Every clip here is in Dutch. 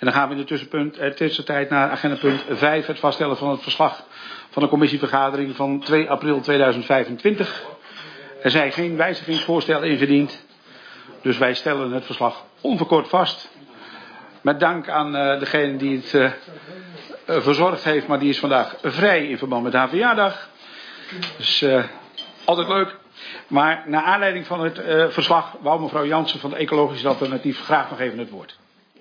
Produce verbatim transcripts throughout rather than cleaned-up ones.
En dan gaan we in de tussenpunt, eh, tussentijd naar agenda punt vijf, het vaststellen van het verslag van de commissievergadering van twee april tweeduizend vijfentwintig. Er zijn geen wijzigingsvoorstellen ingediend, dus wij stellen het verslag onverkort vast. Met dank aan uh, degene die het uh, uh, verzorgd heeft, maar die is vandaag vrij in verband met haar verjaardag. Dus uh, altijd leuk. Maar naar aanleiding van het uh, verslag wou mevrouw Jansen van de Ecologische Alternatief graag nog even het woord.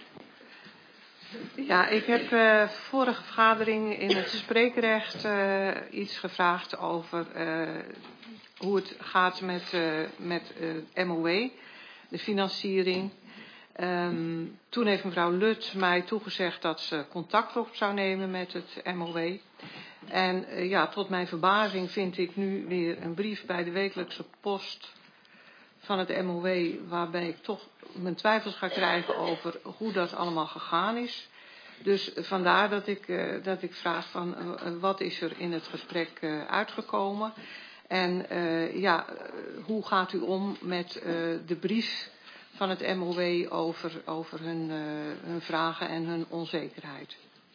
Ja, ik heb uh, vorige vergadering in het spreekrecht uh, iets gevraagd over uh, hoe het gaat met, uh, met uh, M O W, de financiering. Um, toen heeft mevrouw Lut mij toegezegd dat ze contact op zou nemen met het M O W. En uh, ja, tot mijn verbazing vind ik nu weer een brief bij de wekelijkse post van het M O W, waarbij ik toch mijn twijfels ga krijgen over hoe dat allemaal gegaan is. Dus vandaar dat ik, uh, dat ik vraag van uh, wat is er in het gesprek uh, uitgekomen. En uh, ja, hoe gaat u om met uh, de brief van het M O W over, over hun, uh, hun vragen en hun onzekerheid?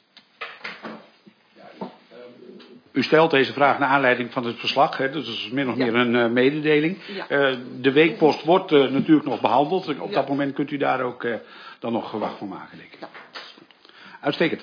U stelt deze vraag naar aanleiding van het verslag, hè, dus dat is min of meer ja. een uh, mededeling. Ja. Uh, de weekpost wordt uh, natuurlijk nog behandeld. Op ja. dat moment kunt u daar ook uh, dan nog gewacht van maken, denk ik. Ja. Uitstekend.